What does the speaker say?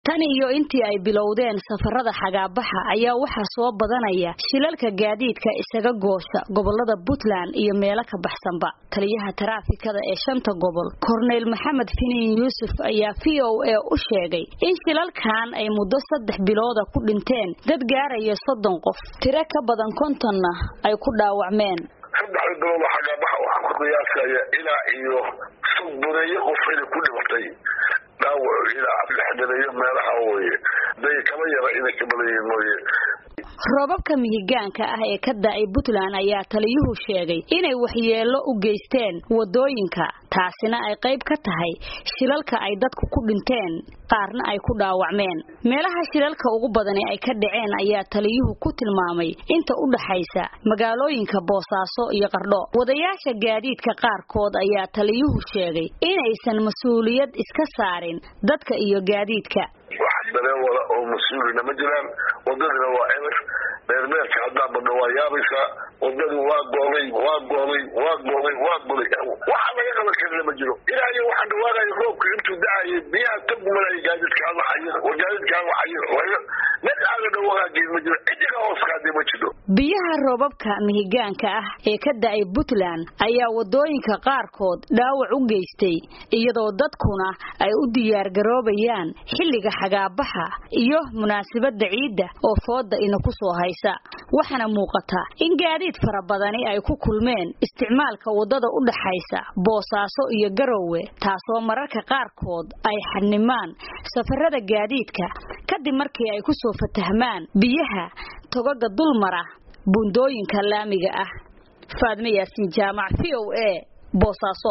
tan iyo intii ay bilowdeen safarada xagaabaxa ayaa waxa soo badanaya shilalka gaadiidka isaga goosha gobolada Puntland iyo meelo ka baxsanba taliyaha taraafikada ee shanta gobol Cornel Maxamed Finiin Yuusuf ayaa VOA u sheegay in shilalkan ay muddo 3 bilood ku dhinteen dad gaaraya 30 qof tiro ka badan 50na ay ku dhaawacmeen saddex bilood xagaabaxa waxa ku qiyaasaya ilaa iyo 30 qof ay ku dhimatay daawac ila dhexdeeda meelaha weeye day kala yara inay ka badan mooyee roobabka mihigaanka ah ee ka da'ay Puntland ayaa taliyuhu sheegay inay waxyeelo u geysteen wadooyinka taasina ay qayb ka tahay shilalka ay dadku ku dhinteen qaarna ay ku dhaawacmeen meelaha shilalka ugu badan ee ay ka dhaceen ayaa taliyuhu ku tilmaamay inta u dhaxaysa magaalooyinka Boosaaso iyo Qardho wadayaasha gaadiidka qaarkood ayaa taliyuhu sheegay inaysan mas'uuliyad iska saarin dadka iyo gaadiidka wala oo mas'uulina ma jiraan wadada waa eber beermeerka hadda badda waa yaabisa wadada waa goobay waxa laga qaban karaa ma jiro ilaahay waxa dhawaanay roobka intuu da'ay biyaha tabmalay gaadiidka Allah xayir gaadiidka Allah xayir mid aad dhawaaqay ma jiro idiga hooskaadi ma jiro biyaha roobabka mihigaanka ah ee ka da'ay Puntland ayaa wadooyinka qaarkood dhaawac u geystay iyadoo dadkuna ay u diyaar garoobayaan xilliga xagaabaxa iyo munaasabada ciida oo fooda ina ku soo haysa waxana muuqata in gaadiid fara badan ay ku kulmeen isticmaalka wadada u dhaxaysa Boosaaso iyo Garowe taasoo mararka qaarkood ay xanimaan safarada gaadiidka kadib markii ay ku soo fatahmaan biyaha togaga dulmara bundooyinka laamiga ah Faadme Yaasin Jaamac VOA Boosaaso